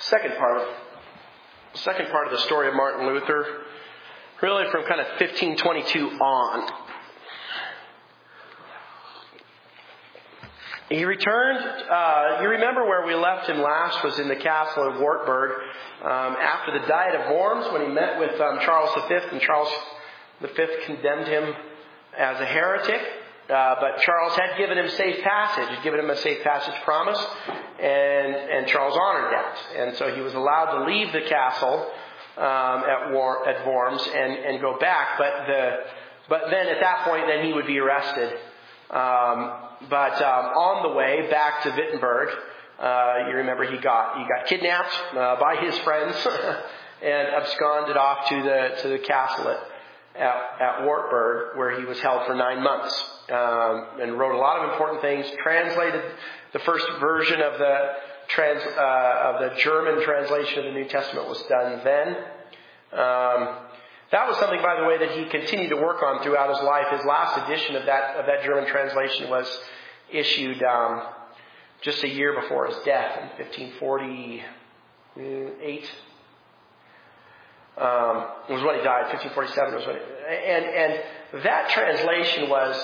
second part of the story of Martin Luther, really from kind of 1522 on. He returned, you remember where we left him last was in the castle of Wartburg after the Diet of Worms when he met with Charles V, and Charles V condemned him as a heretic. But Charles had given him safe passage, had given him a safe passage promise, and Charles honored that. And so he was allowed to leave the castle at Worms and go back. But then at that point, then he would be arrested. But on the way back to Wittenberg, you remember he got kidnapped by his friends and absconded off to the castle at Wartburg, where he was held for 9 months, and wrote a lot of important things. Translated the first version of the German translation of the New Testament was done then. That was something, by the way, that he continued to work on throughout his life. His last edition of that German translation was issued just a year before his death in 1548. Was when he died. 1547 was when. And that translation was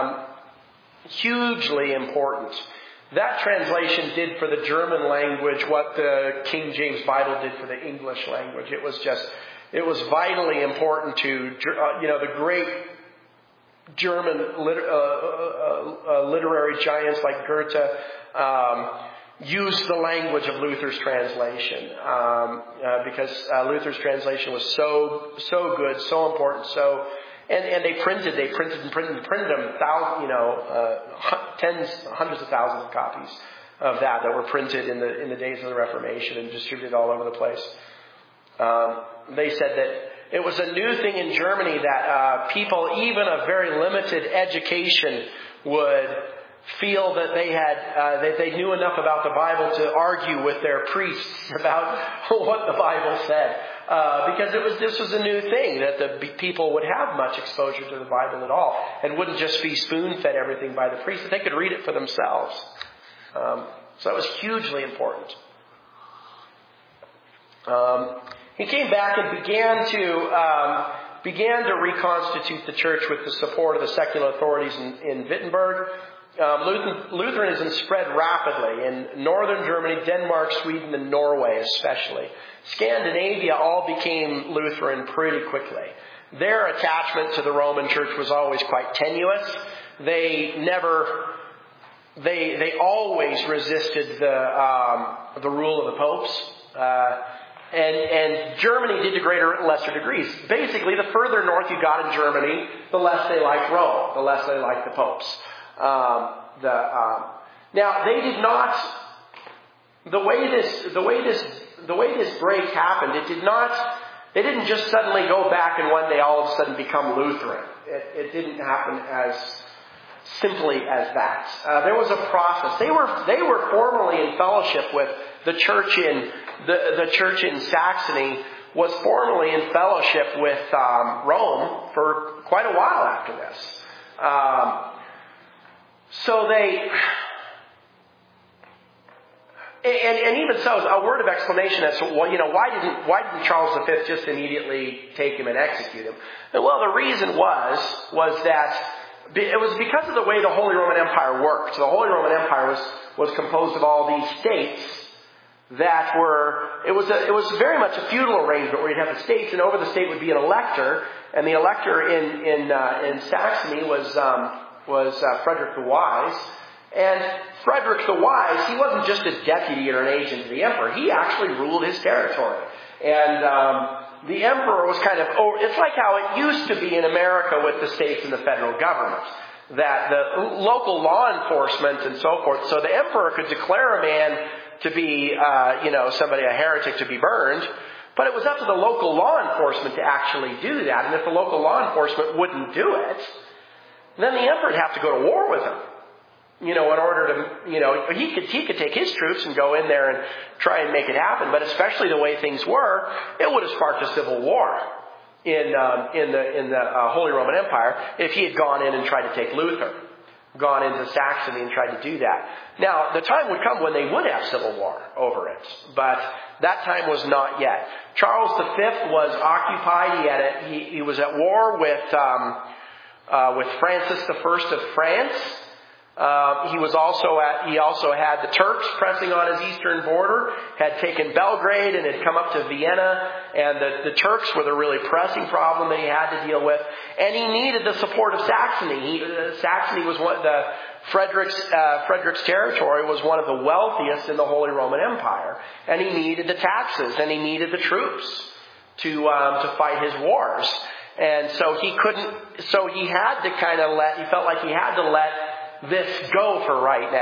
hugely important. That translation did for the German language what the King James Bible did for the English language. It was vitally important to, the great German literary giants like Goethe used the language of Luther's translation because Luther's translation was so good, so important, and they printed them, hundreds of thousands of copies of that were printed in the days of the Reformation and distributed all over the place. They said that it was a new thing in Germany that people, even of very limited education, would feel that they knew enough about the Bible to argue with their priests about what the Bible said, because this was a new thing that the people would have much exposure to the Bible at all, and wouldn't just be spoon-fed everything by the priest; that they could read it for themselves. So that was hugely important. He came back and began to reconstitute the church with the support of the secular authorities in Wittenberg. Lutheranism spread rapidly in northern Germany, Denmark, Sweden, and Norway especially. Scandinavia all became Lutheran pretty quickly. Their attachment to the Roman Church was always quite tenuous. They always resisted the rule of the popes. And Germany did to greater and lesser degrees. Basically, the further north you got in Germany, the less they liked Rome, the less they liked the popes. Now they did not. The way this break happened, They didn't just suddenly go back and one day all of a sudden become Lutheran. It didn't happen as simply as that. There was a process. They were formally in fellowship with the church the church in Saxony was formally in fellowship with Rome for quite a while after this. So they, and even so, a word of explanation as to why didn't Charles V just immediately take him and execute him? And well, the reason was that it was because of the way the Holy Roman Empire worked. The Holy Roman Empire was composed of all these states that it was very much a feudal arrangement where you'd have the states, and over the state would be an elector, and the elector in Saxony was Frederick the Wise. And Frederick the Wise, he wasn't just a deputy or an agent of the emperor. He actually ruled his territory. And the emperor was it's like how it used to be in America with the states and the federal government, that the local law enforcement and so forth. So the emperor could declare a man to be, somebody, a heretic, to be burned. But it was up to the local law enforcement to actually do that. And if the local law enforcement wouldn't do it, then the emperor would have to go to war with him. In order to, he could take his troops and go in there and try and make it happen. But especially the way things were, it would have sparked a civil war in the Holy Roman Empire if he had gone in and tried to take Luther. gone into Saxony and tried to do that. Now, the time would come when they would have civil war over it, but that time was not yet. Charles V was occupied. He was at war with Francis I of France. He also had the Turks pressing on his eastern border, had taken Belgrade and had come up to Vienna, and the Turks were the really pressing problem that he had to deal with, and he needed the support of Saxony. Saxony was Frederick's territory was one of the wealthiest in the Holy Roman Empire, and he needed the taxes and he needed the troops to fight his wars, and so he had to he felt like he had to let this go for right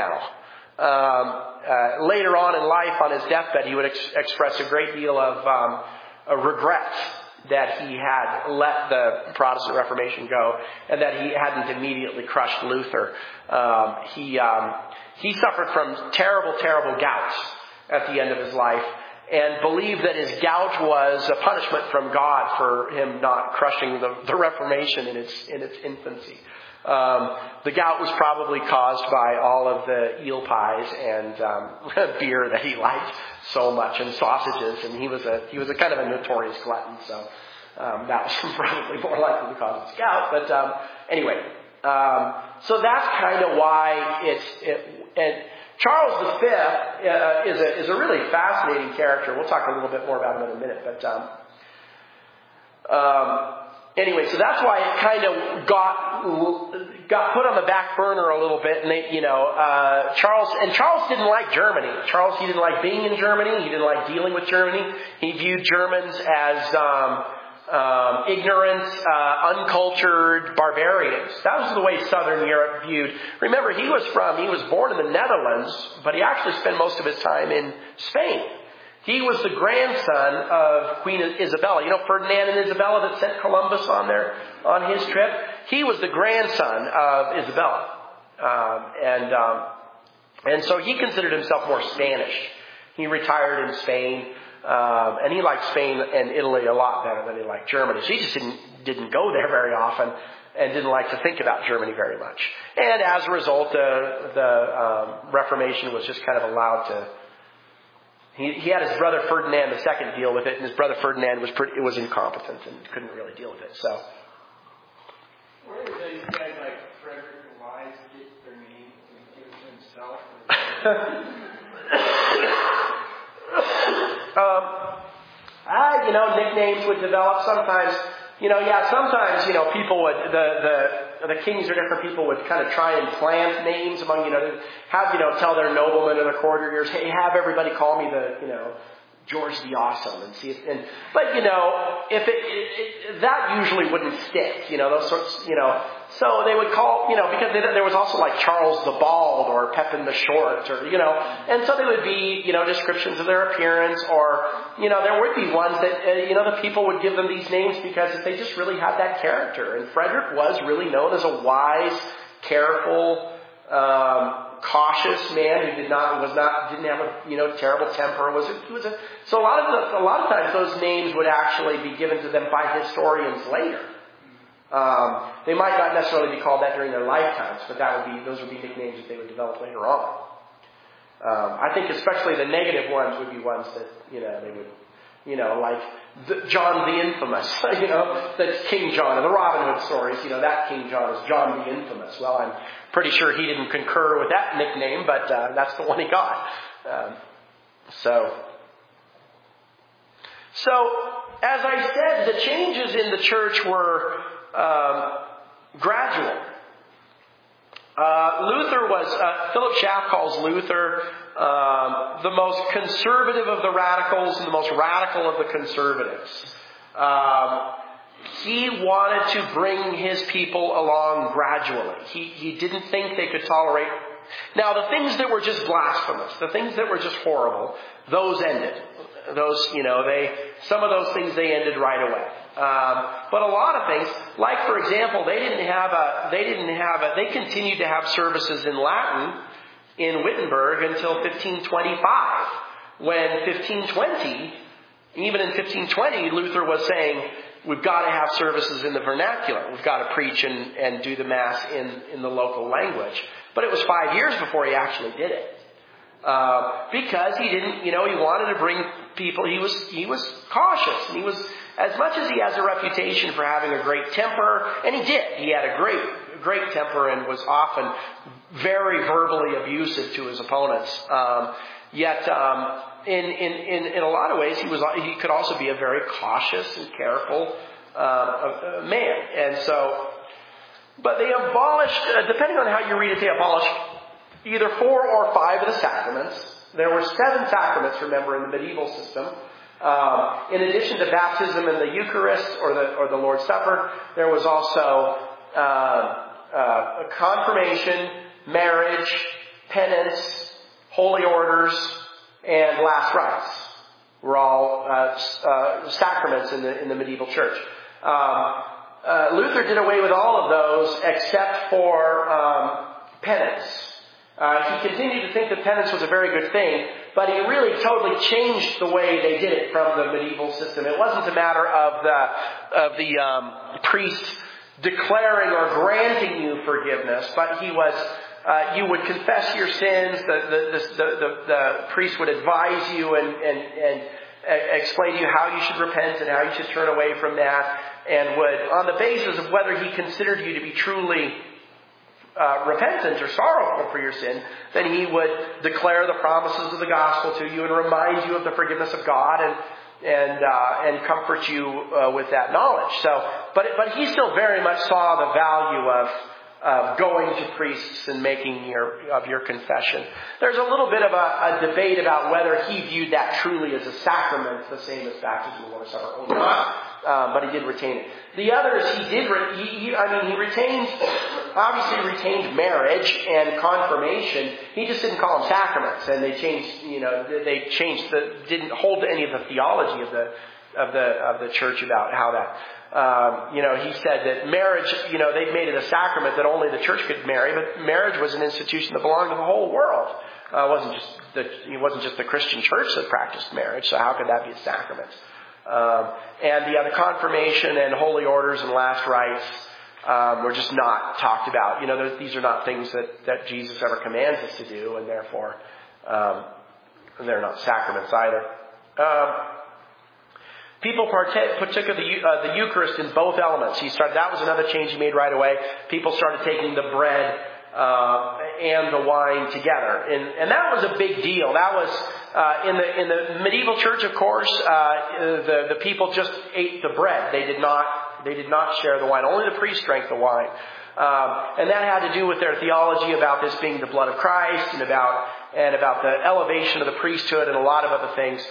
now. Later on in life, on his deathbed, he would express a great deal of regret that he had let the Protestant Reformation go and that he hadn't immediately crushed Luther. He suffered from terrible, terrible gout at the end of his life and believed that his gout was a punishment from God for him not crushing the Reformation in its infancy. The gout was probably caused by all of the eel pies and beer that he liked so much, and sausages, and he was a kind of a notorious glutton, so that was probably more likely to cause his gout. But anyway, so that's kind of why and Charles V is a really fascinating character. We'll talk a little bit more about him in a minute, but anyway, so that's why it kind of got put on the back burner a little bit. And Charles didn't like Germany. He didn't like being in Germany. He didn't like dealing with Germany. He viewed Germans as ignorant, uncultured barbarians. That was the way Southern Europe viewed. Remember, he was born in the Netherlands, but he actually spent most of his time in Spain. He was the grandson of Queen Isabella. You know, Ferdinand and Isabella that sent Columbus on his trip? He was the grandson of Isabella. And so he considered himself more Spanish. He retired in Spain, and he liked Spain and Italy a lot better than he liked Germany. So he just didn't go there very often and didn't like to think about Germany very much. And as a result, the Reformation was just kind of allowed to... He had his brother Ferdinand II deal with it, and his brother Ferdinand was incompetent and couldn't really deal with it. So, where did these guys like Frederick and Wise get their name? Did he give it to himself? Nicknames would develop sometimes. Sometimes people would the kings or different people would kind of try and plant names among tell their noblemen or the courtiers, hey, have everybody call me George the Awesome, and see if that usually wouldn't stick, those sorts, so they would call, because there was also like Charles the Bald or Pepin the Short, or, and so they would be, descriptions of their appearance, or, there would be ones that, the people would give them these names because they just really had that character. And Frederick was really known as a wise, careful, cautious man who didn't have a terrible temper. So a lot of times those names would actually be given to them by historians later. They might not necessarily be called that during their lifetimes, but those would be nicknames that they would develop later on. I think especially the negative ones would be ones that they would like John the Infamous. That's King John in the Robin Hood stories. That King John is John the Infamous. Well, I'm pretty sure he didn't concur with that nickname, but that's the one he got. So as I said, the changes in the church were gradual. Philip Schaff calls Luther the most conservative of the radicals and the most radical of the conservatives. He wanted to bring his people along gradually. He didn't think they could tolerate... Now, the things that were just blasphemous, the things that were just horrible, those ended. Some of those things they ended right away. But a lot of things, like for example, they continued to have services in Latin in Wittenberg until 1525, when 1520 Even in 1520, Luther was saying, we've got to have services in the vernacular. We've got to preach and do the Mass in the local language. But it was 5 years before he actually did it. Because he didn't, he wanted to bring people, he was cautious. And he was, as much as he has a reputation for having a great temper, and he did. He had a great temper and was often very verbally abusive to his opponents. Yet, in a lot of ways, he could also be a very cautious and careful man. And so, but they abolished, depending on how you read it, they abolished either 4 or 5 of the sacraments. There were 7 sacraments, remember, in the medieval system. In addition to baptism and the Eucharist or the Lord's Supper, there was also confirmation, marriage, penance, holy orders, and last rites. Were all sacraments in the medieval church. Luther did away with all of those except for penance. He continued to think that penance was a very good thing, but he really totally changed the way they did it from the medieval system. It wasn't a matter of the priest declaring or granting you forgiveness, but he was you would confess your sins. The priest would advise you and explain to you how you should repent and how you should turn away from that, and would, on the basis of whether he considered you to be truly repentant or sorrowful for your sin, then he would declare the promises of the gospel to you and remind you of the forgiveness of God and comfort you with that knowledge. So, but he still very much saw the value of going to priests and making your confession. There's a little bit of a debate about whether he viewed that truly as a sacrament, the same as baptism or Lord's Supper, or not. But he did retain it. The others, he obviously retained marriage and confirmation. He just didn't call them sacraments, and they didn't hold any of the theology of the church about how that. He said that marriage, they'd made it a sacrament that only the church could marry, but marriage was an institution that belonged to the whole world. It wasn't just the Christian church that practiced marriage, so how could that be a sacrament? And the confirmation and holy orders and last rites were just not talked about. These are not things that Jesus ever commands us to do, and therefore they're not sacraments either. People partook of the Eucharist in both elements. That was another change he made right away. People started taking the bread and the wine together, and that was a big deal. That was in the medieval church, of course. The people just ate the bread. They did not share the wine. Only the priest drank the wine, and that had to do with their theology about this being the blood of Christ and about the elevation of the priesthood and a lot of other things.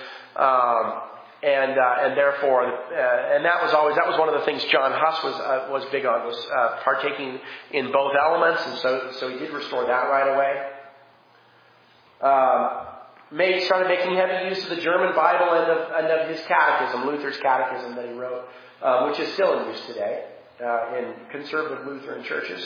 And therefore, and that was one of the things John Huss was big on, was partaking in both elements, and so he did restore that right away. Started making heavy use of the German Bible and of his catechism, Luther's catechism that he wrote, which is still in use today in conservative Lutheran churches.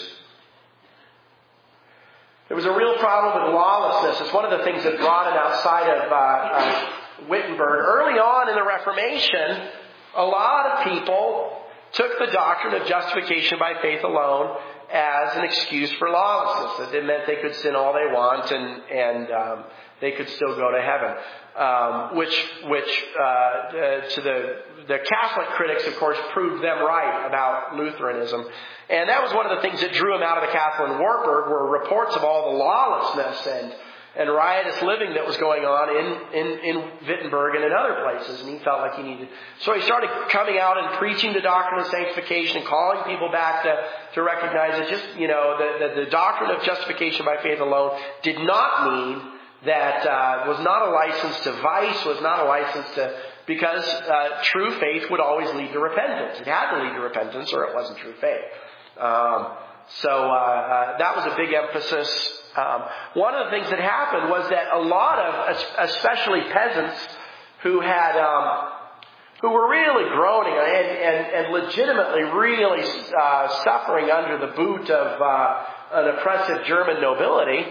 There was a real problem with lawlessness. It's one of the things that brought it outside of Wittenberg. Early on in the Reformation, a lot of people took the doctrine of justification by faith alone as an excuse for lawlessness. That it meant they could sin all they want and they could still go to heaven. Which to the Catholic critics, of course, proved them right about Lutheranism. And that was one of the things that drew him out of the castle in Wartburg, were reports of all the lawlessness and riotous living that was going on in Wittenberg and in other places, and he felt like he needed. So he started coming out and preaching the doctrine of sanctification and calling people back to recognize that the doctrine of justification by faith alone did not mean that was not a license to vice, was not a license to, because true faith would always lead to repentance. It had to lead to repentance, or it wasn't true faith. So that was a big emphasis. One of the things that happened was that a lot of, especially peasants, who were really groaning and legitimately really suffering under the boot of an oppressive German nobility,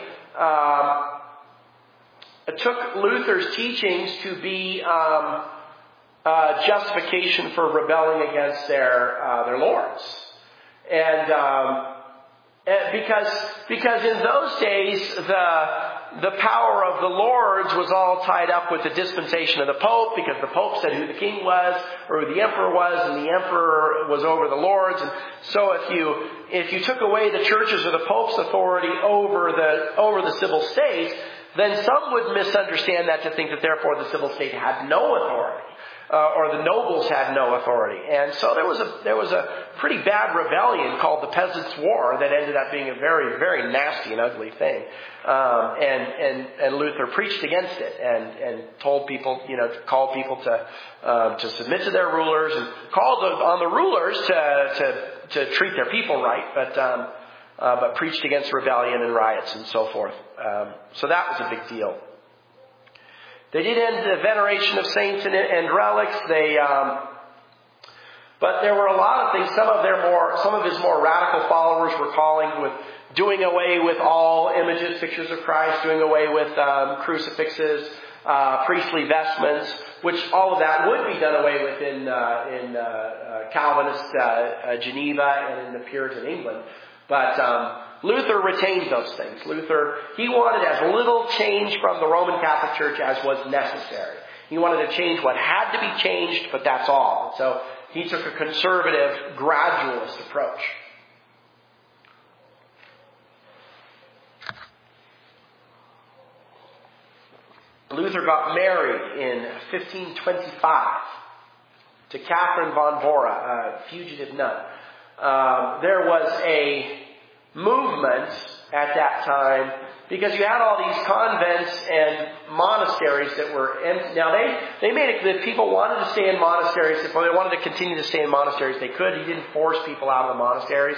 took Luther's teachings to be justification for rebelling against their lords. And because in those days the power of the lords was all tied up with the dispensation of the Pope, because the Pope said who the king was or who the emperor was, and the emperor was over the lords. And so if you took away the churches or the Pope's authority over the civil state, then some would misunderstand that to think that therefore the civil state had no authority. Or the nobles had no authority. And so there was a pretty bad rebellion called the Peasants' War that ended up being a very, very nasty and ugly thing. And Luther preached against it and told people, called people to submit to their rulers, and called on the rulers to treat their people right, but preached against rebellion and riots and so forth. So that was a big deal. They did end the veneration of saints and relics. But there were a lot of things. Some of his more radical followers were calling with doing away with all images, pictures of Christ, doing away with crucifixes, priestly vestments, which all of that would be done away with in Calvinist Geneva and in the Puritan England. But Luther retained those things. He wanted as little change from the Roman Catholic Church as was necessary. He wanted to change what had to be changed, but that's all. So he took a conservative, gradualist approach. Luther got married in 1525 to Catherine von Bora, a fugitive nun. There was a movement at that time because you had all these convents and monasteries that were empty. Now they made it that people wanted to stay in monasteries. If they wanted to continue to stay in monasteries, they could. He didn't force people out of the monasteries.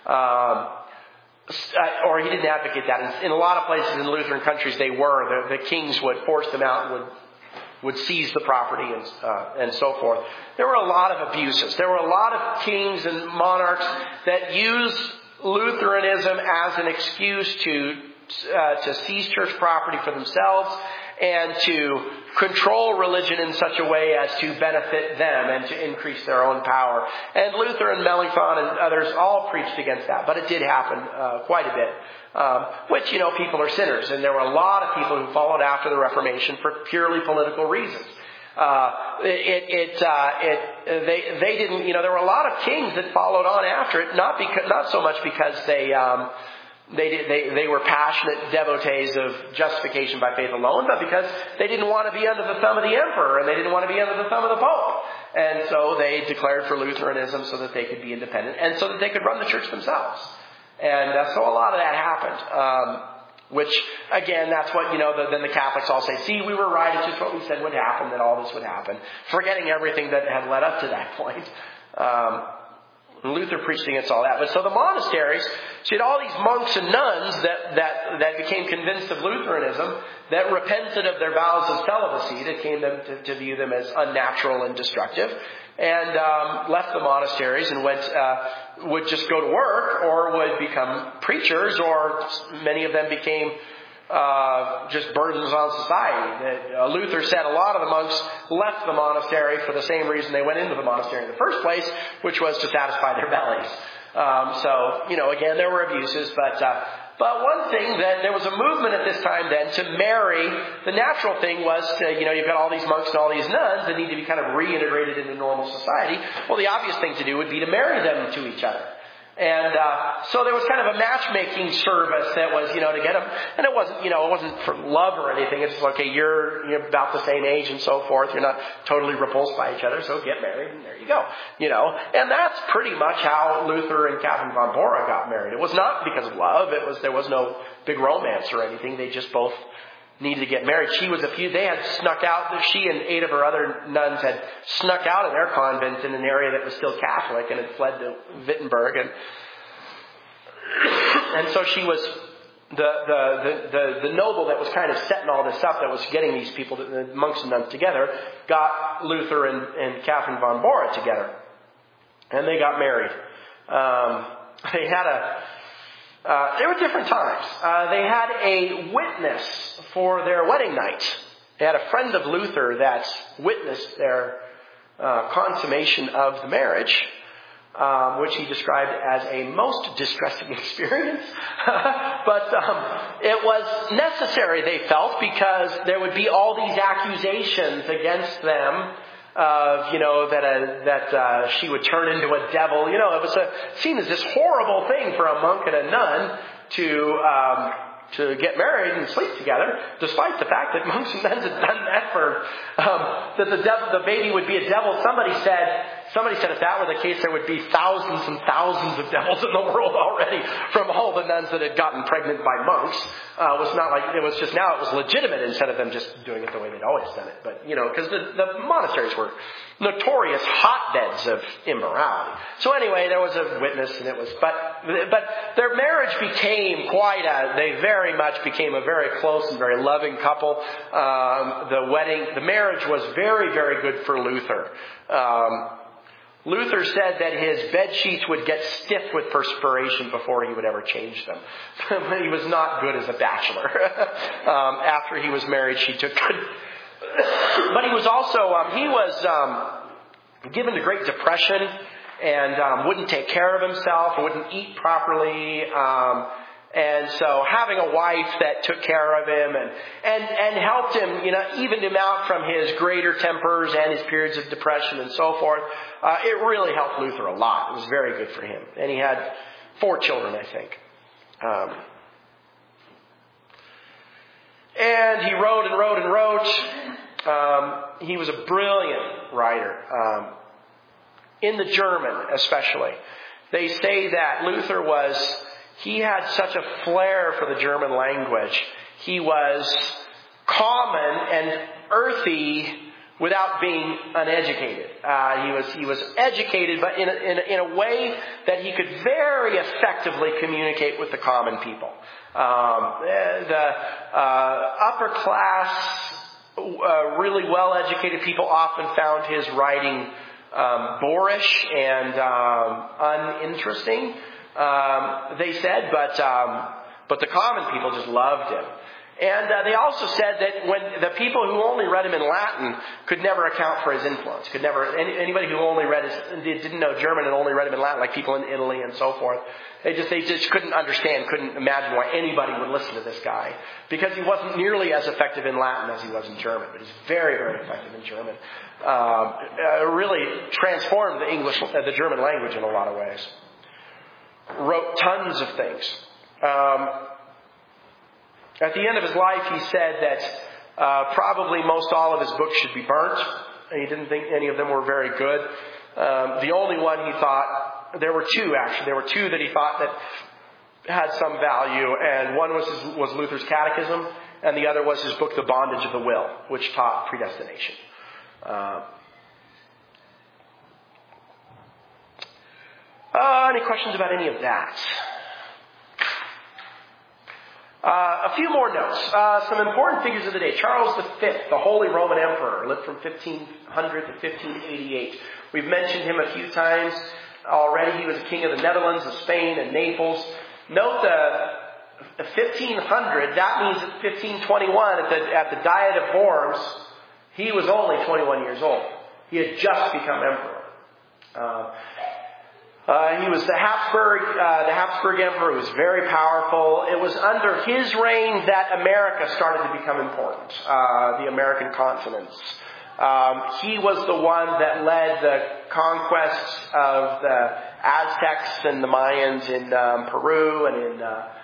Or he didn't advocate that. In a lot of places in Lutheran countries, they were. The kings would force them out and would seize the property and so forth. There were a lot of abuses. There were a lot of kings and monarchs that used Lutheranism as an excuse to seize church property for themselves and to control religion in such a way as to benefit them and to increase their own power. And Luther and Melanchthon and others all preached against that, but it did happen quite a bit. Which, people are sinners, and there were a lot of people who followed after the Reformation for purely political reasons. They didn't, there were a lot of kings that followed on after it, not so much because they were passionate devotees of justification by faith alone, but because they didn't want to be under the thumb of the emperor and they didn't want to be under the thumb of the Pope. And so they declared for Lutheranism so that they could be independent and so that they could run the church themselves. And so a lot of that happened. Which, again, that's what, then the Catholics all say, see, we were right, it's just what we said would happen, that all this would happen. Forgetting everything that had led up to that point. Luther preached against all that. But so the monasteries, so you had all these monks and nuns that became convinced of Lutheranism, that repented of their vows of celibacy, that came to view them as unnatural and destructive, and left the monasteries and would just go to work or would become preachers, or many of them became just burdens on society. Luther said a lot of the monks left the monastery for the same reason they went into the monastery in the first place, which was to satisfy their bellies. Again, there were abuses, but one thing that there was a movement at this time then to marry. The natural thing was to, you've got all these monks and all these nuns that need to be kind of reintegrated into normal society. Well, the obvious thing to do would be to marry them to each other. And so there was kind of a matchmaking service that was, to get them. And it wasn't for love or anything. It's just, okay, you're about the same age and so forth. You're not totally repulsed by each other, so get married, and there you go. And that's pretty much how Luther and Catherine von Bora got married. It was not because of love. There was no big romance or anything. They just both needed to get married. They had snuck out, she and 8 of her other nuns had snuck out of their convent in an area that was still Catholic and had fled to Wittenberg. And so she was the noble that was kind of setting all this up, that was getting these people, the monks and nuns together, got Luther and Catherine von Bora together. And they got married. There were different times. They had a witness for their wedding night. They had a friend of Luther that witnessed their consummation of the marriage, which he described as a most distressing experience. But it was necessary, they felt, because there would be all these accusations against them of, that she would turn into a devil. It was seen as this horrible thing for a monk and a nun to get married and sleep together, despite the fact that monks and nuns had done that for that the baby would be a devil. Somebody said if that were the case, there would be thousands and thousands of devils in the world already from all the nuns that had gotten pregnant by monks. It was not like it was just now it was legitimate instead of them just doing it the way they'd always done it. But because the monasteries were notorious hotbeds of immorality. So anyway, there was a witness, and it was but their marriage became they very much became a very close and very loving couple. The marriage was very, very good for Luther. Luther said that his bed sheets would get stiff with perspiration before he would ever change them. He was not good as a bachelor. After he was married, she took good. But he was also, given to great depression and wouldn't take care of himself, wouldn't eat properly. And so having a wife that took care of him and helped him, evened him out from his greater tempers and his periods of depression and so forth, it really helped Luther a lot. It was very good for him. And he had 4 children, I think. And he wrote and wrote and wrote. He was a brilliant writer. In the German, especially. They say that Luther he had such a flair for the German language. He was common and earthy without being uneducated. He was educated, but in a way that he could very effectively communicate with the common people. The upper class, really well-educated people often found his writing boorish and uninteresting. They said, but the common people just loved him. And they also said that when the people who only read him in Latin could never account for his influence. Anybody who only didn't know German and only read him in Latin, like people in Italy and so forth, they just couldn't understand, couldn't imagine why anybody would listen to this guy, because he wasn't nearly as effective in Latin as he was in German, but he's very, very effective in German. Really transformed the German language in a lot of ways. Wrote tons of things. At the end of his life, he said that probably most all of his books should be burnt. He didn't think any of them were very good. The only one he thought, there were 2 actually. There were 2 that he thought that had some value, and one was Luther's Catechism, and the other was his book, The Bondage of the Will, which taught predestination. Any questions about any of that? A few more notes. Some important figures of the day. Charles V, the Holy Roman Emperor, lived from 1500 to 1588. We've mentioned him a few times already. He was a king of the Netherlands, of Spain, and Naples. Note the 1500, that means at 1521, at the Diet of Worms, he was only 21 years old. He had just become emperor. He was the Habsburg emperor, who was very powerful. It was under his reign that America started to become important, the American continents. He was the one that led the conquests of the Aztecs and the Mayans in Peru and in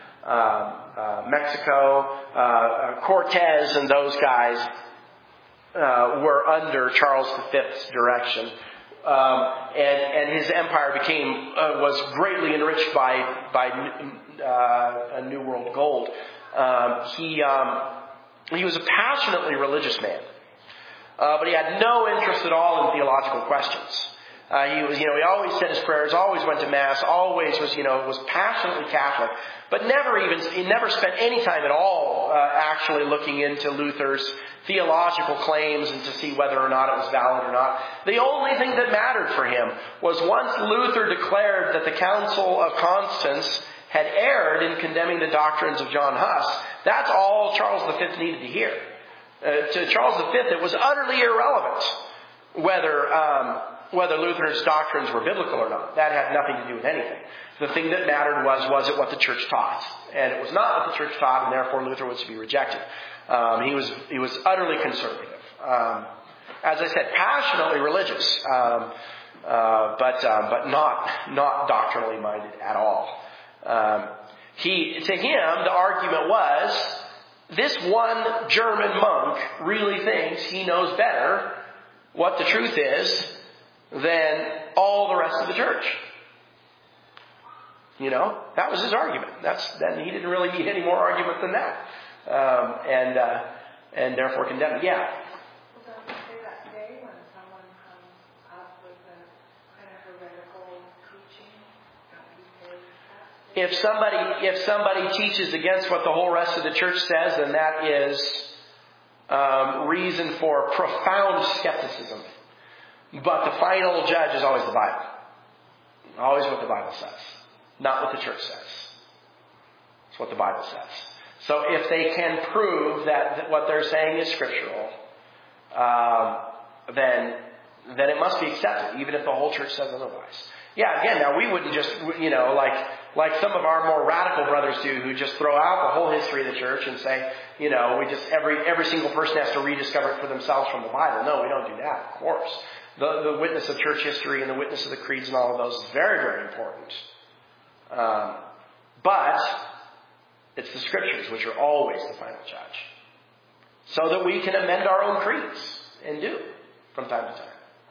Mexico. Cortez and those guys were under Charles V's direction. And his empire was greatly enriched by New World gold. He was a passionately religious man, but he had no interest at all in theological questions. He always said his prayers, always went to mass, always was passionately Catholic, but he never spent any time at all actually looking into Luther's theological claims and to see whether or not it was valid or not. The only thing that mattered for him was once Luther declared that the Council of Constance had erred in condemning the doctrines of John Huss, that's all Charles V needed to hear. To Charles V, it was utterly irrelevant whether Luther's doctrines were biblical or not. That had nothing to do with anything. The thing that mattered was it what the church taught? And it was not what the church taught, and therefore Luther was to be rejected. He was utterly conservative. As I said, passionately religious, but not doctrinally minded at all. To him, the argument was, this one German monk really thinks he knows better what the truth is than all the rest of the church. That was his argument. Then he didn't really need any more argument than that. And therefore condemned. Yeah. If somebody teaches against what the whole rest of the church says, then that is reason for profound skepticism. But the final judge is always the Bible. Always what the Bible says. Not what the church says. It's what the Bible says. So if they can prove that what they're saying is scriptural, then it must be accepted, even if the whole church says otherwise. Yeah, again, now we wouldn't just, like some of our more radical brothers do, who just throw out the whole history of the church and say, we just, every single person has to rediscover it for themselves from the Bible. No, we don't do that, of course. The witness of church history and the witness of the creeds and all of those is very, very important. But it's the scriptures which are always the final judge. So that we can amend our own creeds, and do, from time to time.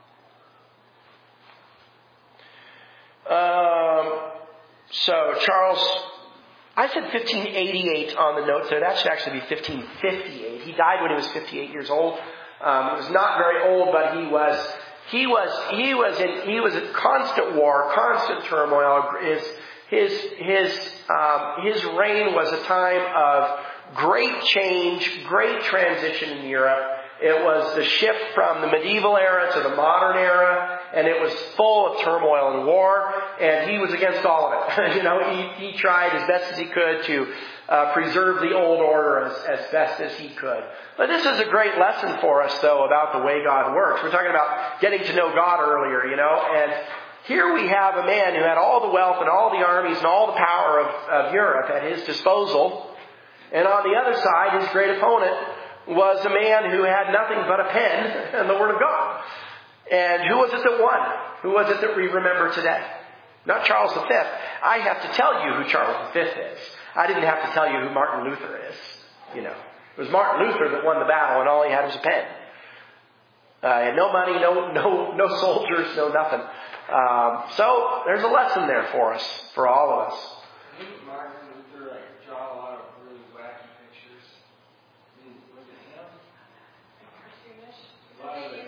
So Charles, I said 1588 on the notes there. That should actually be 1558. He died when he was 58 years old. He was not very old, but he was in constant war, constant turmoil. His reign was a time of great change, great transition in Europe. It was the shift from the medieval era to the modern era, and it was full of turmoil and war, and he was against all of it. He tried as best as he could to preserve the old order as best as he could. But this is a great lesson for us, though, about the way God works. We're talking about getting to know God earlier, and here we have a man who had all the wealth and all the armies and all the power of Europe at his disposal, and on the other side, his great opponent was a man who had nothing but a pen and the Word of God. And who was it that won? Who was it that we remember today? Not Charles V. I have to tell you who Charles V is. I didn't have to tell you who Martin Luther is. It was Martin Luther that won the battle, and all he had was a pen. He had no money, no soldiers, no nothing. So there's a lesson there for us, for all of us. I think Martin Luther draw a lot of really wacky pictures. Was it him? A lot of it.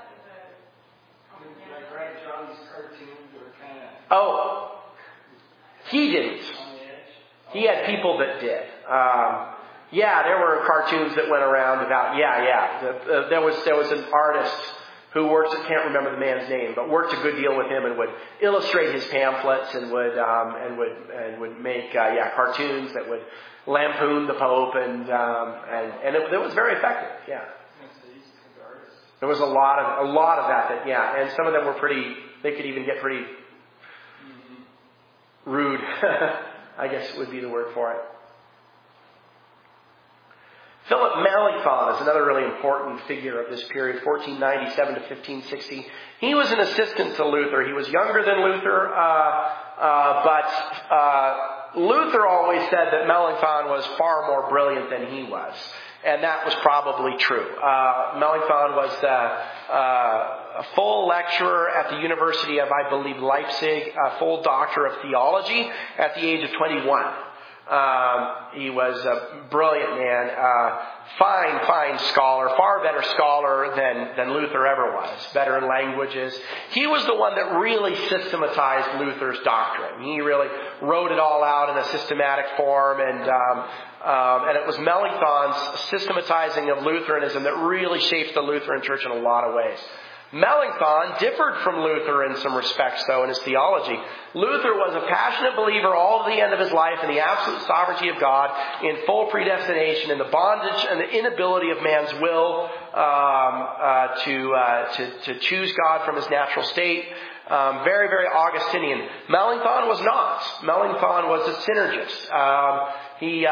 Like draw these cartoons that were kind of... Oh, he didn't. On the edge. He had people that did. There were cartoons that went around about. There was an artist who worked. I can't remember the man's name, but worked a good deal with him and would illustrate his pamphlets and would make cartoons that would lampoon the Pope and it was very effective. Yeah. There was a lot of that, and some of them were pretty. They could even get pretty rude. I guess would be the word for it. Philip Melanchthon is another really important figure of this period, 1497 to 1560. He was an assistant to Luther. He was younger than Luther, but Luther always said that Melanchthon was far more brilliant than he was. And that was probably true. Melanchthon was a full lecturer at the University of, I believe, Leipzig, a full doctor of theology at the age of 21. He was a brilliant man, fine scholar, far better scholar than Luther ever was, better in languages. He was the one that really systematized Luther's doctrine. He really wrote it all out in a systematic form, and it was Melanchthon's systematizing of Lutheranism that really shaped the Lutheran Church in a lot of ways. Melanchthon differed from Luther in some respects, though, in his theology. Luther was a passionate believer all to the end of his life in the absolute sovereignty of God, in full predestination, in the bondage and the inability of man's will to choose God from his natural state. Very, very Augustinian. Melanchthon was not. Melanchthon was a synergist. He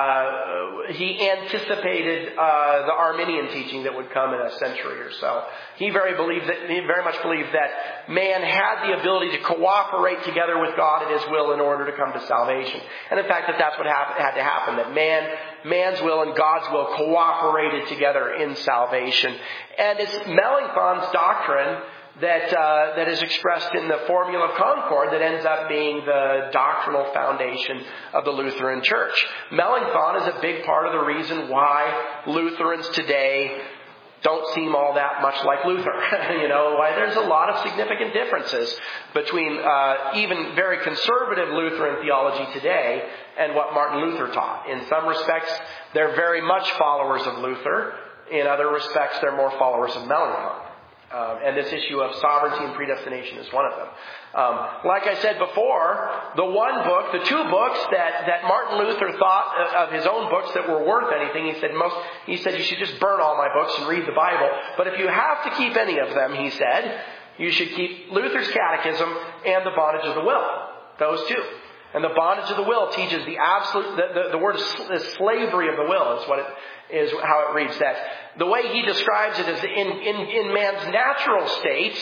anticipated the Arminian teaching that would come in a century or so. He very much believed that man had the ability to cooperate together with God and His will in order to come to salvation. And in fact, that's what had to happen. That man's will and God's will cooperated together in salvation. And it's Melanchthon's doctrine that is expressed in the Formula of Concord that ends up being the doctrinal foundation of the Lutheran Church. Melanchthon is a big part of the reason why Lutherans today don't seem all that much like Luther. Why there's a lot of significant differences between even very conservative Lutheran theology today and what Martin Luther taught. In some respects, they're very much followers of Luther. In other respects, they're more followers of Melanchthon. And this issue of sovereignty and predestination is one of them. Like I said before, the two books that Martin Luther thought of his own books that were worth anything, he said you should just burn all my books and read the Bible. But if you have to keep any of them, he said, you should keep Luther's Catechism and the Bondage of the Will. Those two. And the Bondage of the Will teaches the absolute, the word slavery of the will is how it reads. That the way he describes it is in man's natural state,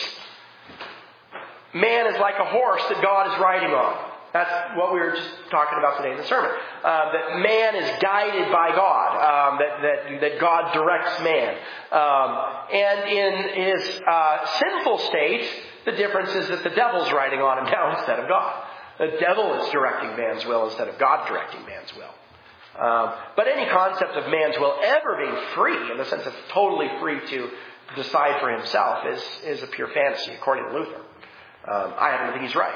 man is like a horse that God is riding on. That's what we were just talking about today in the sermon. That man is guided by God. That God directs man. And in his sinful state, the difference is that the devil's riding on him now instead of God. The devil is directing man's will instead of God directing man's will. But any concept of man's will ever being free, in the sense of totally free to decide for himself, is a pure fantasy, according to Luther. I happen to think he's right.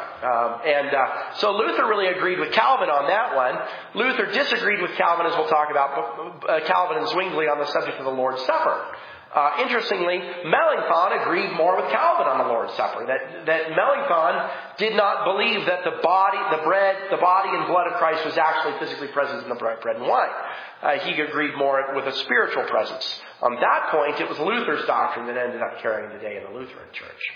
So Luther really agreed with Calvin on that one. Luther disagreed with Calvin, as we'll talk about, Calvin and Zwingli on the subject of the Lord's Supper. Interestingly, Melanchthon agreed more with Calvin on the Lord's Supper. That Melanchthon did not believe that the body and blood of Christ was actually physically present in the bread and wine. He agreed more with a spiritual presence. On that point, it was Luther's doctrine that ended up carrying the day in the Lutheran Church.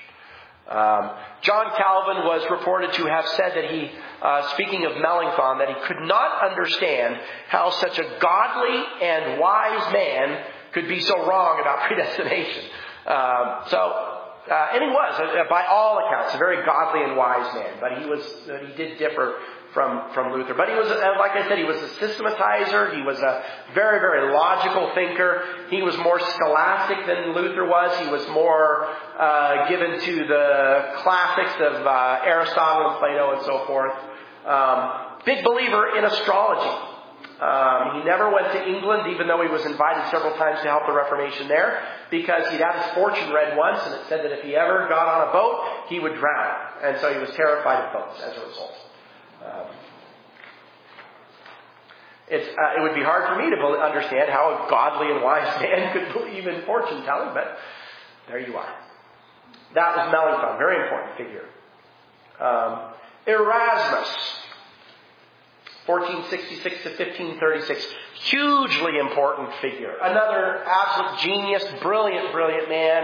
John Calvin was reported to have said that he, speaking of Melanchthon, that he could not understand how such a godly and wise man could be so wrong about predestination. And he was, by all accounts, a very godly and wise man. But he did differ from Luther. But he was, like I said, he was a systematizer. He was a very, very logical thinker. He was more scholastic than Luther was. He was more given to the classics of Aristotle and Plato and so forth. Big believer in astrology. He never went to England, even though he was invited several times to help the Reformation there, because he'd had his fortune read once, and it said that if he ever got on a boat, he would drown. And so he was terrified of boats as a result. It would be hard for me to understand how a godly and wise man could believe in fortune telling, but there you are. That was Melanchthon, very important figure. Erasmus, 1466 to 1536, hugely important figure. Another absolute genius, brilliant man.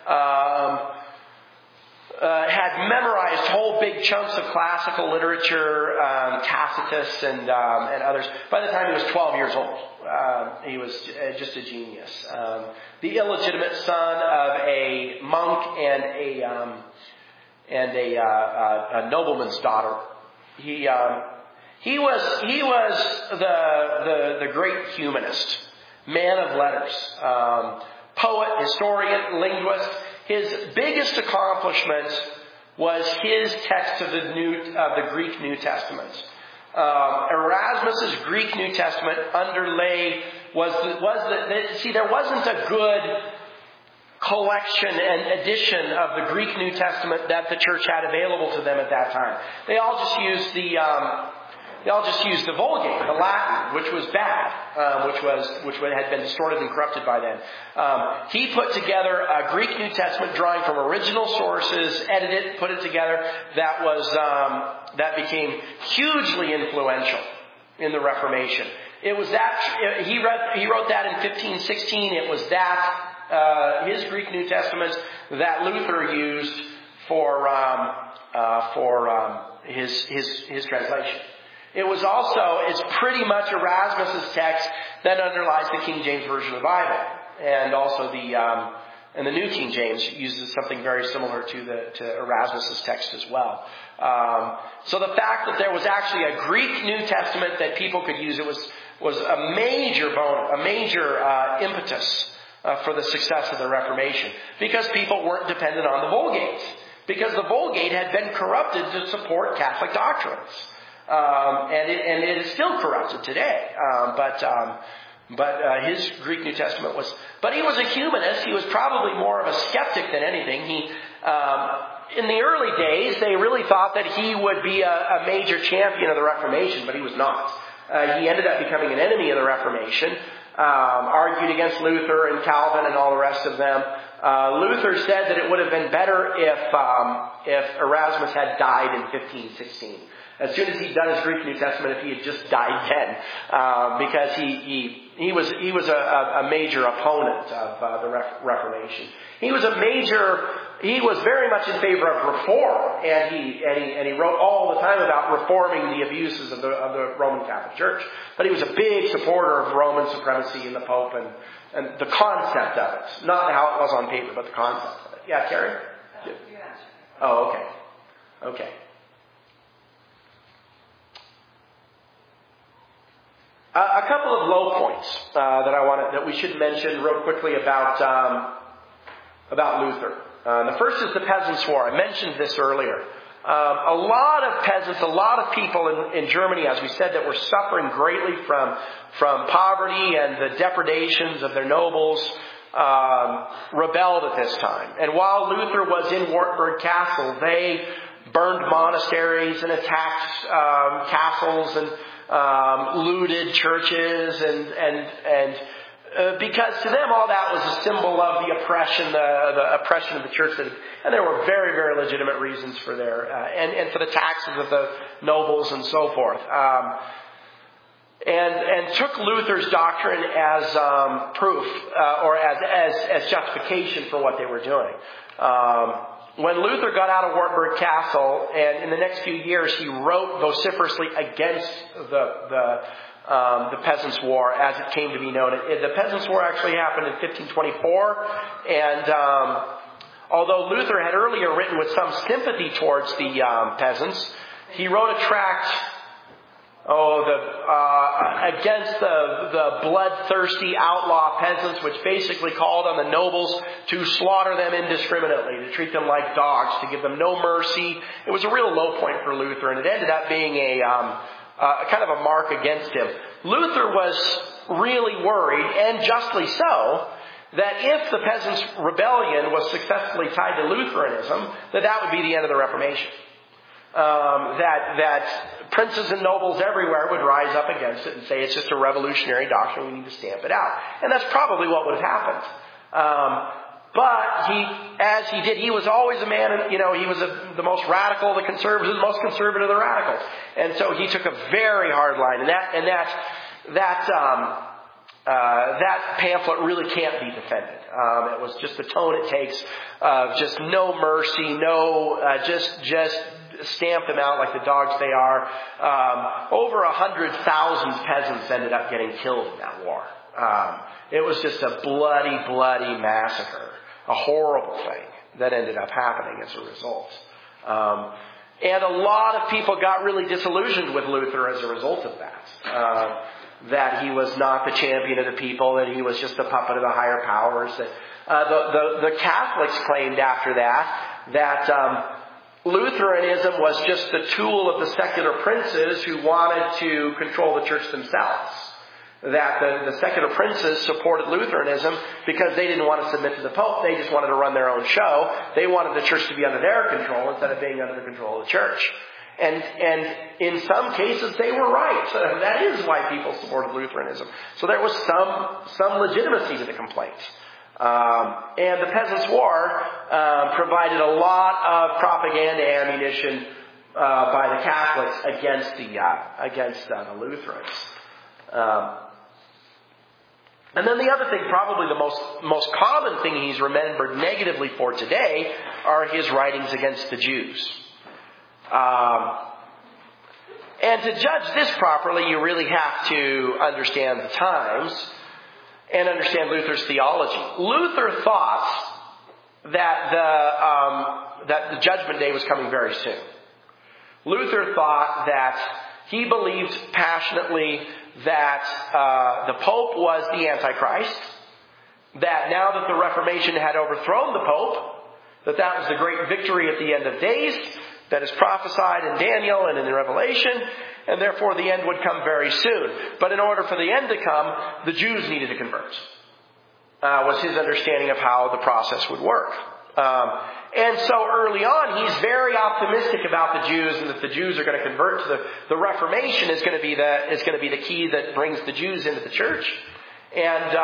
Had memorized whole big chunks of classical literature, Tacitus and others. By the time he was 12 years old, he was just a genius. The illegitimate son of a monk and a nobleman's daughter. He was the great humanist, man of letters, poet, historian, linguist. His biggest accomplishment was his text of the Greek New Testament. Erasmus's Greek New Testament there wasn't a good collection and edition of the Greek New Testament that the church had available to them at that time. They all just used the They all just used the Vulgate, the Latin, which was bad, which had been distorted and corrupted by then. He put together a Greek New Testament, drawing from original sources, edited it, put it together. That became hugely influential in the Reformation. It was that he wrote that in 1516. It was that his Greek New Testament that Luther used for his translation. It was also, it's pretty much Erasmus's text that underlies the King James Version of the Bible, and also the New King James uses something very similar to Erasmus's text as well. So the fact that there was actually a Greek New Testament that people could use, it was a major impetus for the success of the Reformation, because people weren't dependent on the Vulgate, because the Vulgate had been corrupted to support Catholic doctrines, and it is still corrupted today. But his Greek New Testament was. But he was a humanist. He was probably more of a skeptic than anything. In the early days, they really thought that he would be a major champion of the Reformation, but he was not. He ended up becoming an enemy of the Reformation. Argued against Luther and Calvin and all the rest of them. Luther said that it would have been better if Erasmus had died in 1516. As soon as he'd done his Greek New Testament, if he had just died then, because he was a major opponent of the Reformation. He was very much in favor of reform, and he wrote all the time about reforming the abuses of the Roman Catholic Church. But he was a big supporter of Roman supremacy and the Pope and the concept of it, not how it was on paper, but the concept of it. Yeah, Carrie? Oh, okay. A couple of low points that we should mention real quickly about Luther. The first is the Peasants' War. I mentioned this earlier. A lot of peasants, a lot of people in Germany, as we said, that were suffering greatly from poverty and the depredations of their nobles, rebelled at this time. And while Luther was in Wartburg Castle, they burned monasteries and attacked castles and looted churches and because to them all that was a symbol of the oppression of the church, and there were very, very legitimate reasons for their and for the taxes of the nobles and so forth, and took Luther's doctrine as proof or as justification for what they were doing. When Luther got out of Wartburg Castle, and in the next few years he wrote vociferously against the Peasants' War, as it came to be known. The Peasants' War actually happened in 1524, and although Luther had earlier written with some sympathy towards the peasants, he wrote a tract against the bloodthirsty outlaw peasants, which basically called on the nobles to slaughter them indiscriminately, to treat them like dogs, to give them no mercy. It was a real low point for Luther, and it ended up being a kind of a mark against him. Luther was really worried, and justly so, that if the peasants' rebellion was successfully tied to Lutheranism, that would be the end of the Reformation. That princes and nobles everywhere would rise up against it and say it's just a revolutionary doctrine, we need to stamp it out. And that's probably what would have happened. But he was always a man, he was the most radical, the conservative, the most conservative of the radicals. And so he took a very hard line, and that pamphlet really can't be defended. It was just the tone it takes of just no mercy, just stamp them out like the dogs they are. Over 100,000 peasants ended up getting killed in that war. It was just a bloody, bloody massacre. A horrible thing that ended up happening as a result. And a lot of people got really disillusioned with Luther as a result of that. That he was not the champion of the people, that he was just a puppet of the higher powers. The Catholics claimed after that Lutheranism was just the tool of the secular princes who wanted to control the church themselves. That the secular princes supported Lutheranism because they didn't want to submit to the Pope. They just wanted to run their own show. They wanted the church to be under their control instead of being under the control of the church. And in some cases, they were right. So that is why people supported Lutheranism. So there was some legitimacy to the complaint. And the Peasants' War provided a lot of propaganda ammunition by the Catholics against the Lutherans. And then the other thing, probably the most common thing he's remembered negatively for today, are his writings against the Jews. And to judge this properly, you really have to understand the times and understand Luther's theology. Luther thought that the judgment day was coming very soon. Luther thought that he believed passionately that the Pope was the Antichrist, that now that the Reformation had overthrown the Pope, that was the great victory at the end of days, that is prophesied in Daniel and in the Revelation, and therefore the end would come very soon. But in order for the end to come, the Jews needed to convert. Was his understanding of how the process would work. And so early on, he's very optimistic about the Jews, and that the Jews are going to convert to the Reformation is going to be the key that brings the Jews into the church. And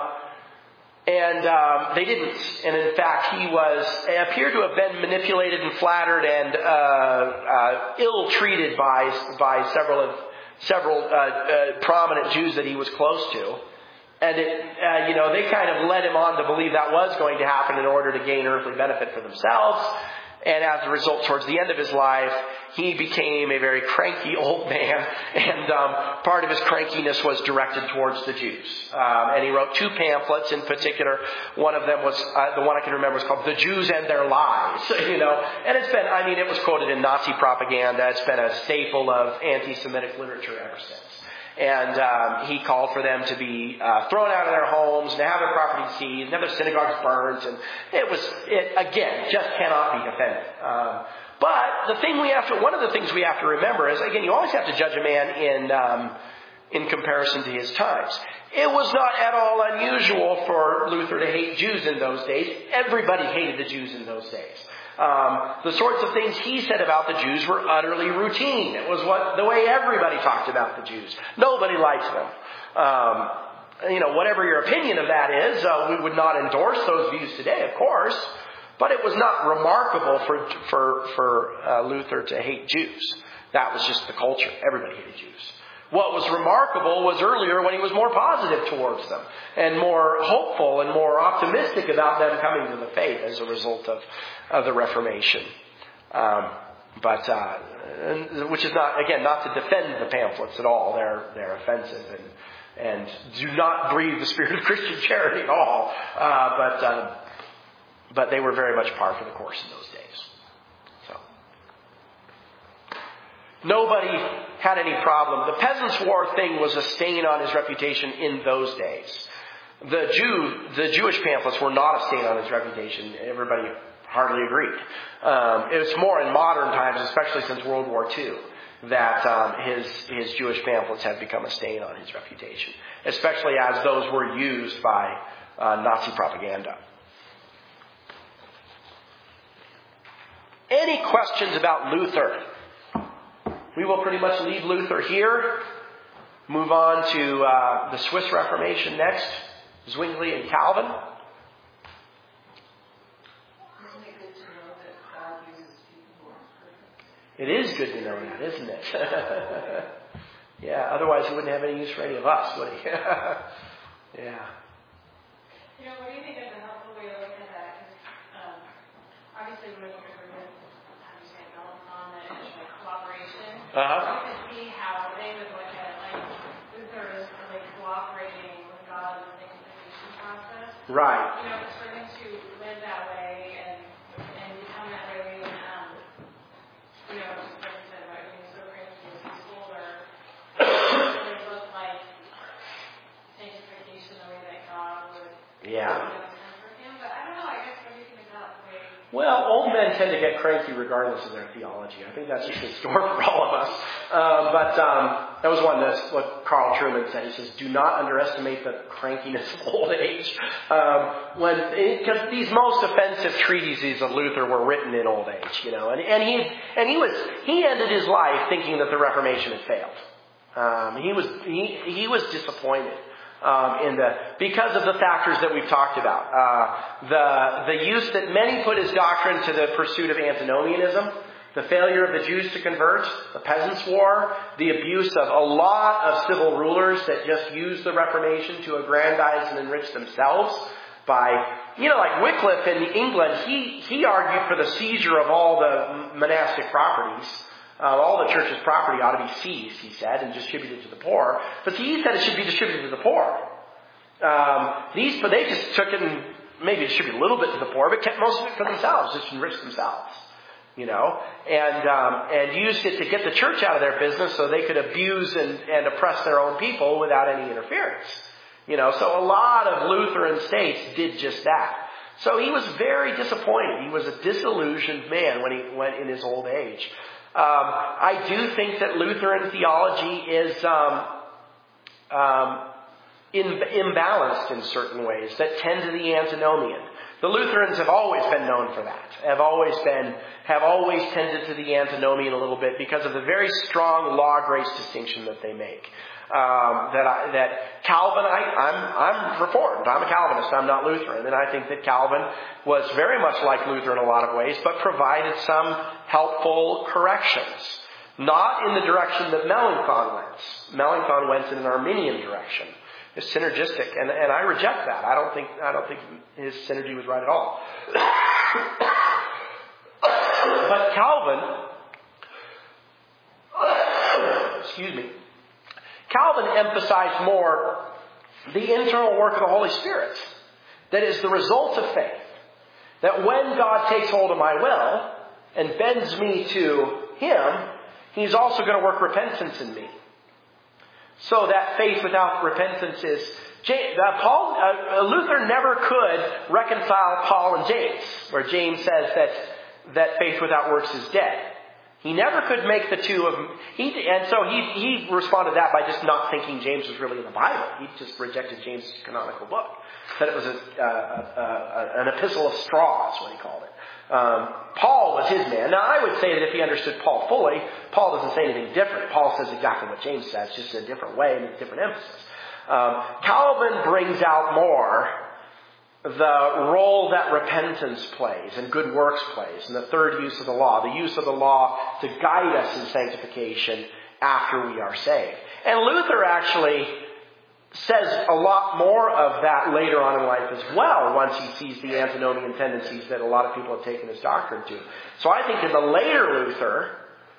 they didn't. And in fact, he appeared to have been manipulated and flattered and ill-treated by several prominent Jews that he was close to. And they kind of led him on to believe that was going to happen in order to gain earthly benefit for themselves. And as a result, towards the end of his life, he became a very cranky old man. And part of his crankiness was directed towards the Jews. And he wrote 2 pamphlets in particular. One of them was, the one I can remember was called The Jews and Their Lies. And it's been, it was quoted in Nazi propaganda. It's been a staple of anti-Semitic literature ever since. And he called for them to be thrown out of their homes, and to have their property seized, and have their synagogues burnt. And it again just cannot be defended. But one of the things we have to remember is, again, you always have to judge a man in comparison to his times. It was not at all unusual for Luther to hate Jews in those days. Everybody hated the Jews in those days. The sorts of things he said about the Jews were utterly routine. It was the way everybody talked about the Jews. Nobody liked them. Whatever your opinion of that is, we would not endorse those views today, of course. But it was not remarkable for Luther to hate Jews. That was just the culture. Everybody hated Jews. What was remarkable was earlier when he was more positive towards them and more hopeful and more optimistic about them coming to the faith as a result of the Reformation. Which is not to defend the pamphlets at all. They're offensive and do not breathe the spirit of Christian charity at all. But they were very much par for the course in those days. Nobody had any problem. The Peasants' War thing was a stain on his reputation in those days. The Jewish pamphlets were not a stain on his reputation. Everybody hardly agreed. It was more in modern times, especially since World War II, that his Jewish pamphlets had become a stain on his reputation, especially as those were used by Nazi propaganda. Any questions about Luther? We will pretty much leave Luther here. Move on to the Swiss Reformation next. Zwingli and Calvin. Isn't it good to know that God uses people who aren't perfect? It is good to know that, isn't it? Yeah, otherwise he wouldn't have any use for any of us, would he? Yeah. What do you think is a helpful way to look at that? Because obviously we're looking for this, on the issue of cooperation. You can see how they would look at Luther is really cooperating with God in the sanctification process. Right. For him to live that way and become that way, just like you said about being so crazy as he's older, it really looked like sanctification the way that God would. Yeah. For him. But I don't know. I guess what do you think about the way? Well, old men tend to get cranky regardless of their theology. I think that's just in store for all of us. But that was what Carl Trueman said. He says, do not underestimate the crankiness of old age. Because these most offensive treatises of Luther were written in old age, and he ended his life thinking that the Reformation had failed. He was disappointed. Because of the factors that we've talked about. The use that many put his doctrine to the pursuit of antinomianism, the failure of the Jews to convert, the Peasants' War, the abuse of a lot of civil rulers that just used the Reformation to aggrandize and enrich themselves by, like Wycliffe in England, he argued for the seizure of all the monastic properties. All the church's property ought to be seized, he said, and distributed to the poor. But he said it should be distributed to the poor. But they just took it and maybe distributed a little bit to the poor, but kept most of it for themselves, just enriched themselves. And used it to get the church out of their business so they could abuse and oppress their own people without any interference. So a lot of Lutheran states did just that. So he was very disappointed. He was a disillusioned man when he went in his old age. I do think that Lutheran theology is imbalanced in certain ways that tend to the antinomian. The Lutherans have always been known for that. Have always tended to the antinomian a little bit because of the very strong law-grace distinction that they make. That Calvin, I'm Reformed. I'm a Calvinist. I'm not Lutheran. And I think that Calvin was very much like Luther in a lot of ways, but provided some helpful corrections. Not in the direction that Melanchthon went. Melanchthon went in an Arminian direction. It's synergistic, and I reject that. I don't think his synergy was right at all. But Calvin, Calvin emphasized more the internal work of the Holy Spirit. That is the result of faith. That when God takes hold of my will and bends me to Him, He's also going to work repentance in me. So that faith without repentance is... Luther never could reconcile Paul and James, where James says that faith without works is dead. He never could make the two of them. He responded to that by just not thinking James was really in the Bible. He just rejected James' canonical book. Said it was an epistle of straws, what he called it. Paul was his man. Now, I would say that if he understood Paul fully, Paul doesn't say anything different. Paul says exactly what James says, just in a different way and a different emphasis. Calvin brings out more the role that repentance plays and good works plays, and the third use of the law, the use of the law to guide us in sanctification after we are saved. And Luther actually says a lot more of that later on in life as well, once he sees the antinomian tendencies that a lot of people have taken his doctrine to. So I think in the later Luther,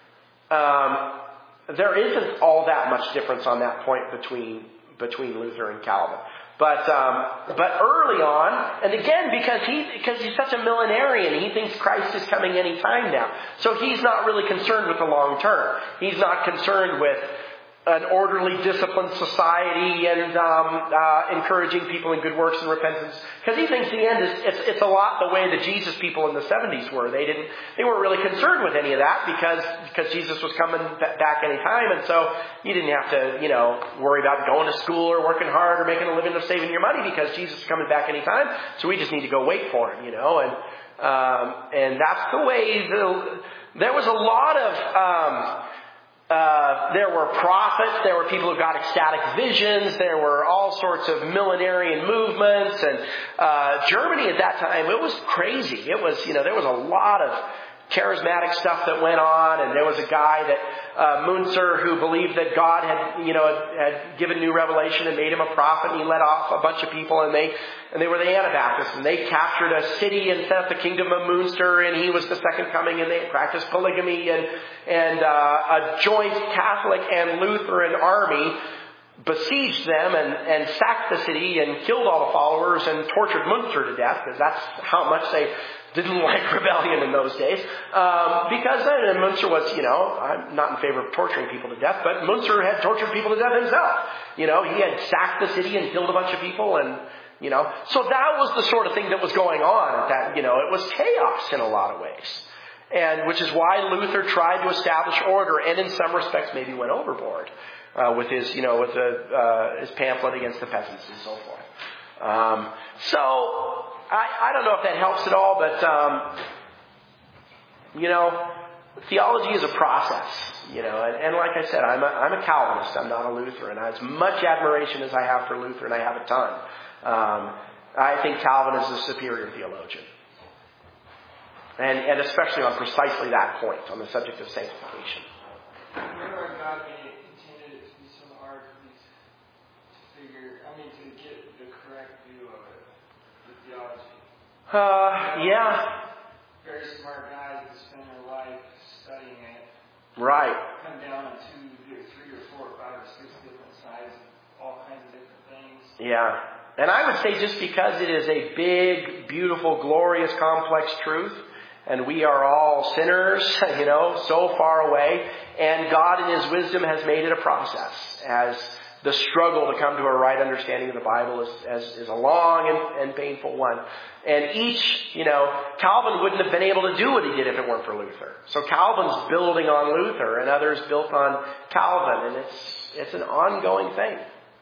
there isn't all that much difference on that point between Luther and Calvin. But early on, and again, because he's such a millenarian, he thinks Christ is coming any time now. So he's not really concerned with the long term. He's not concerned with an orderly, disciplined society and encouraging people in good works and repentance. Because he thinks the end is it's a lot the way the Jesus people in the 70s were. They weren't really concerned with any of that because Jesus was coming back any time, and so you didn't have to worry about going to school or working hard or making a living or saving your money because Jesus is coming back any time. So we just need to go wait for him, and that's the way. There was a lot of. There were prophets, there were people who got ecstatic visions, there were all sorts of millenarian movements, and Germany at that time, it was crazy. It was, there was a lot of charismatic stuff that went on, and there was a guy that, Munzer, who believed that God had given new revelation and made him a prophet, and he led off a bunch of people, and they were the Anabaptists, and they captured a city and set up the kingdom of Munster, and he was the second coming, and they practiced polygamy, and a joint Catholic and Lutheran army besieged them and sacked the city and killed all the followers and tortured Munster to death, because that's how much they didn't like rebellion in those days. Because then Munster was, I'm not in favor of torturing people to death, but Munster had tortured people to death himself. He had sacked the city and killed a bunch of people, and So that was the sort of thing that was going on at that, it was chaos in a lot of ways. And which is why Luther tried to establish order and in some respects maybe went overboard with his, his pamphlet against the peasants and so forth. So I don't know if that helps at all, but, theology is a process, and like I said, I'm a Calvinist. I'm not a Lutheran. As much admiration as I have for Luther, and I have a ton, I think Calvin is a superior theologian. And especially on precisely that point, on the subject of sanctification. Remember God intended it to be so hard for these to get the correct view of it, the theology. Yeah. Very smart guys that spend their life studying it. Right. Come down to 2, 3, or 4, or 5, or 6 different sides of all kinds of different things. Yeah. And I would say just because it is a big, beautiful, glorious, complex truth, and we are all sinners, so far away, and God in His wisdom has made it a process, as the struggle to come to a right understanding of the Bible is a long and painful one. And each, Calvin wouldn't have been able to do what he did if it weren't for Luther. So Calvin's building on Luther, and others built on Calvin, and it's an ongoing thing.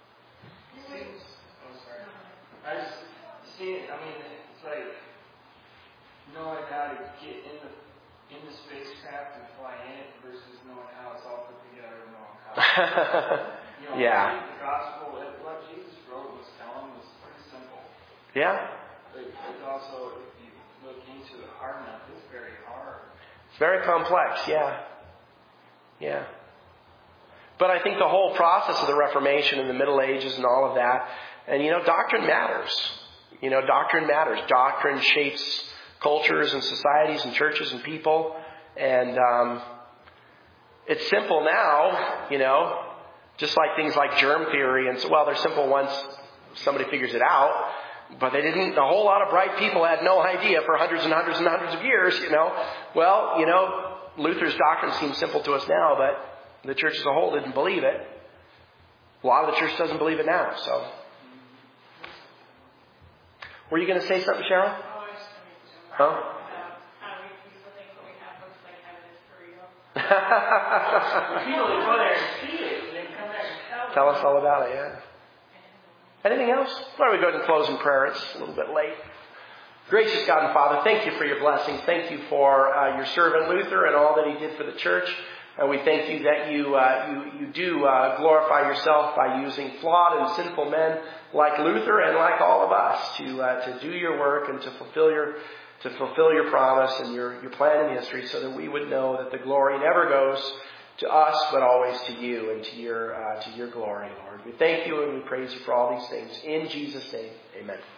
I just see it. It's like knowing how to get in the spacecraft and fly in it versus knowing how it's all put together and knowing how. Yeah. The gospel, what Jesus wrote was telling was pretty simple. Yeah. But it's also, if you look into it hard enough, it's very hard. It's very complex. Yeah. Yeah. But I think the whole process of the Reformation and the Middle Ages and all of that, and doctrine matters. Doctrine matters. Doctrine shapes cultures and societies and churches and people. And it's simple now, just like things like germ theory. And so, well, they're simple once somebody figures it out. But they didn't, a whole lot of bright people had no idea for hundreds and hundreds and hundreds of years, Well, Luther's doctrine seems simple to us now, but the church as a whole didn't believe it. A lot of the church doesn't believe it now, so. Were you going to say something, Cheryl? Huh? People that go there and see it, they come back and Tell us all about it, yeah. Anything else? Why don't we go ahead and close in prayer? It's a little bit late. Gracious God and Father, thank you for your blessings. Thank you for your servant Luther and all that he did for the church. And we thank you that you do glorify yourself by using flawed and sinful men like Luther and like all of us to do your work and to fulfill your promise and your plan in history, so that we would know that the glory never goes to us, but always to you and to your glory, Lord. We thank you and we praise you for all these things. In Jesus' name, amen.